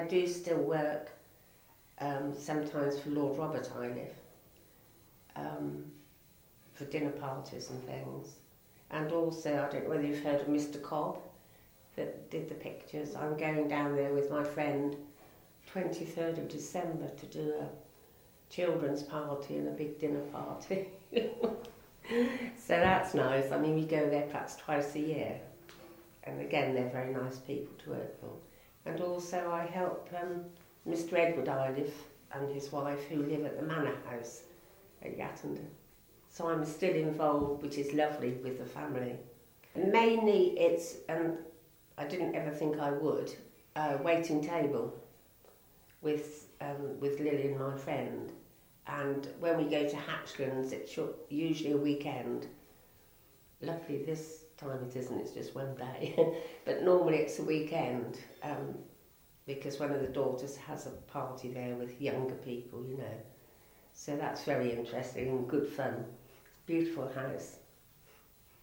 I do still work sometimes for Lord Robert Iliff, for dinner parties and things. And also, I don't know whether you've heard of Mr. Cobb, that did the pictures. I'm going down there with my friend 23rd of December to do a children's party and a big dinner party. So that's nice. I mean, we go there perhaps twice a year. And again, they're very nice people to work for. And also I help Mr. Edward Iliff and his wife who live at the Manor House at Yattenden. So I'm still involved, which is lovely, with the family. And mainly it's, and I didn't ever think I would, waiting table with Lily and my friend. And when we go to Hatchlands, it's usually a weekend. Luckily this time it isn't, it's just one day. But normally it's a weekend, because one of the daughters has a party there with younger people, you know. So that's very interesting and good fun. It's a beautiful house.